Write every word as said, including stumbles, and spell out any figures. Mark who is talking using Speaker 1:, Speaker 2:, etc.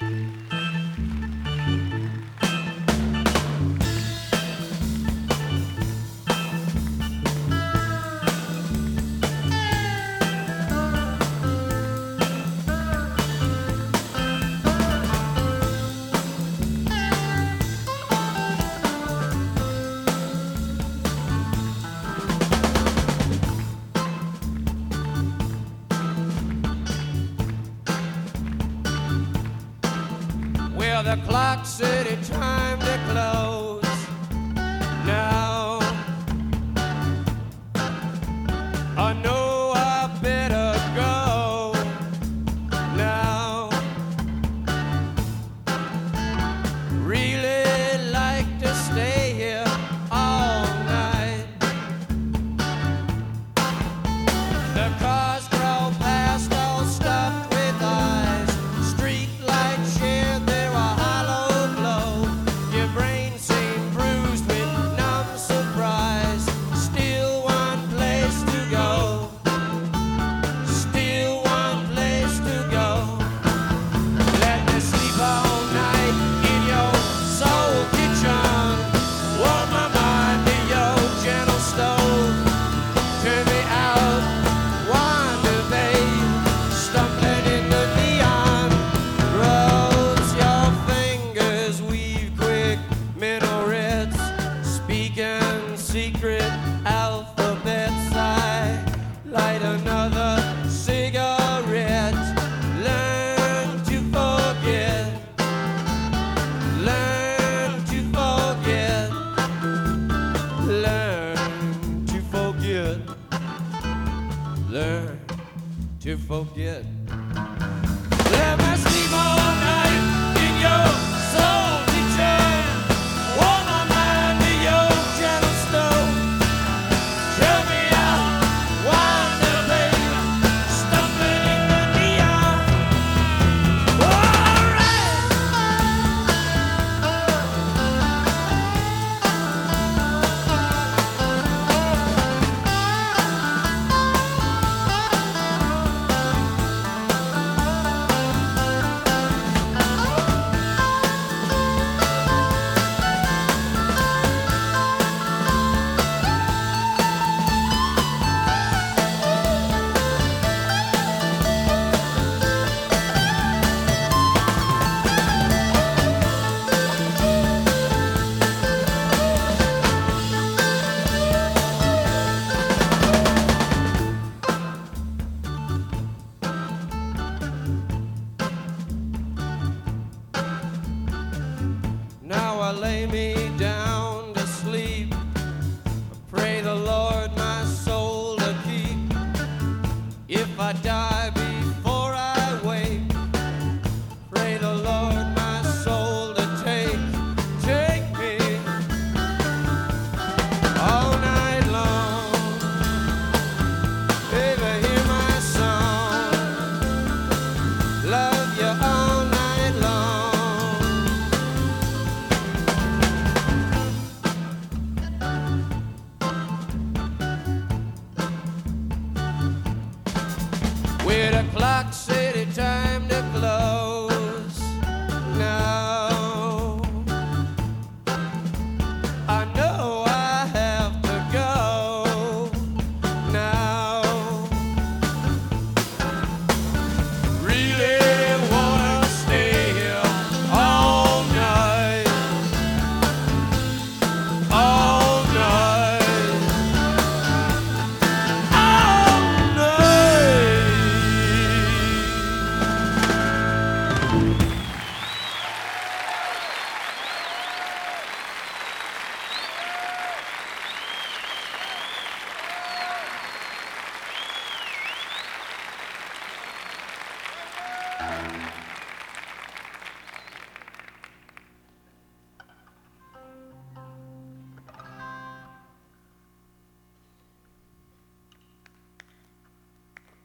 Speaker 1: The clock said it's time to close now. I know I better go now. Really like to stay here all night. The cars crawl past all stuffed with eyes. Street lights share their secret alphabets. I light another cigarette. Learn to forget. Learn to forget. Learn to forget. Learn to forget. Let me sleep all night in your salty chair. Warm my mind to your gentle stove. Tell me out, wind the babe, stumbling in the neon. All right. Now I lay me down to sleep. I pray the Lord my soul to keep. If I die